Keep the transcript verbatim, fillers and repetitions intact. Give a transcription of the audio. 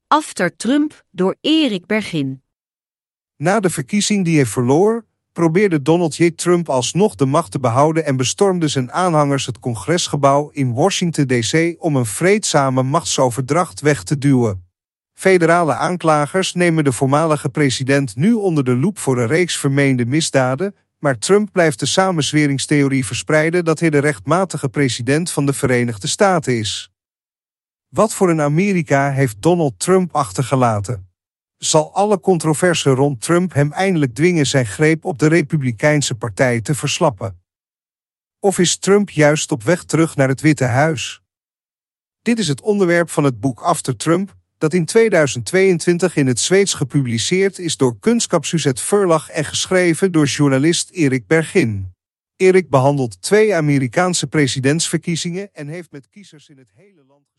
After Trump door Erik Bergin. Na de verkiezing die hij verloor, probeerde Donald J. Trump alsnog de macht te behouden en bestormde zijn aanhangers het congresgebouw in Washington D C om een vreedzame machtsoverdracht weg te duwen. Federale aanklagers nemen de voormalige president nu onder de loep voor een reeks vermeende misdaden, maar Trump blijft de samenzweringstheorie verspreiden dat hij de rechtmatige president van de Verenigde Staten is. Wat voor een Amerika heeft Donald Trump achtergelaten? Zal alle controverse rond Trump hem eindelijk dwingen zijn greep op de Republikeinse Partij te verslappen? Of is Trump juist op weg terug naar het Witte Huis? Dit is het onderwerp van het boek After Trump, dat in tweeduizend tweeëntwintig in het Zweeds gepubliceerd is door Kunskap Suzette Verlag en geschreven door journalist Erik Bergin. Erik behandelt twee Amerikaanse presidentsverkiezingen en heeft met kiezers in het hele land